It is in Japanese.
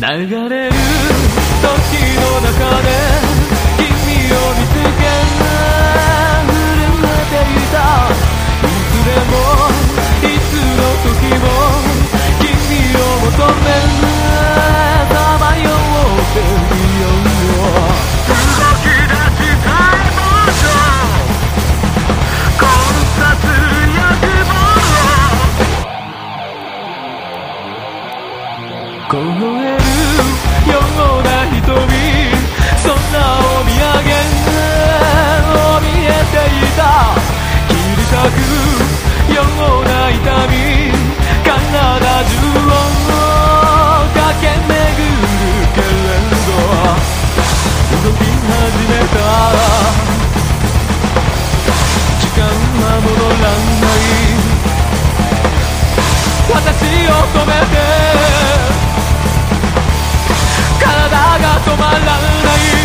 流れる時の中で君を見つけ震えていた。いつでもいつの時も君を求めさまよってみよう。動き出したいものこの殺欲望凍えるような瞳、空を見上げ見えていた。切り裂くような痛み、体中を駆け巡るけれど動き始めた。時間は戻らない。私を止めて体が止まらない。